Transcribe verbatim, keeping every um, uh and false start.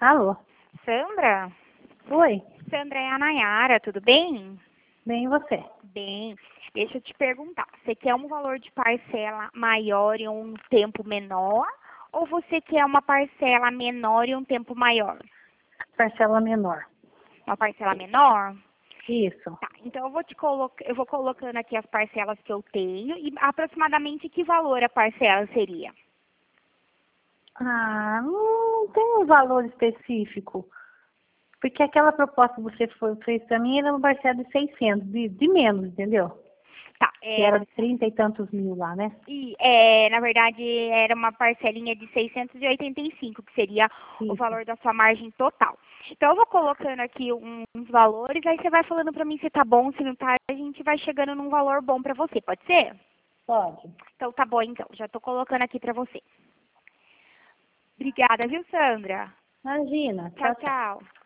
Alô? Sandra? Oi, Sandra, é a Nayara, tudo bem? bem e você? Bem. Deixa eu te perguntar, você quer um valor de parcela maior e um tempo menor? Ou você quer uma parcela menor e um tempo maior? Parcela menor. Uma parcela menor? Isso. Tá, então eu vou te colocar, eu vou colocando aqui as parcelas que eu tenho e aproximadamente que valor a parcela seria? Ah, não tem um valor específico. Porque aquela proposta que você foi- fez para mim era uma parcela de seiscentos, de, de menos, entendeu? Tá, Que é, era de trinta e tantos mil lá, né? e, é, na verdade, era uma parcelinha de seiscentos e oitenta e cinco, que seria o Isso. valor da sua margem total. Então, eu vou colocando aqui um- uns valores, aí você vai falando para mim se tá bom, se não tá, a gente vai chegando num valor bom para você, pode ser? Pode. Então, tá bom, então. Já tô colocando aqui para você. Obrigada, viu, Sandra? Imagina. Tchau, Tchau, tchau. tchau.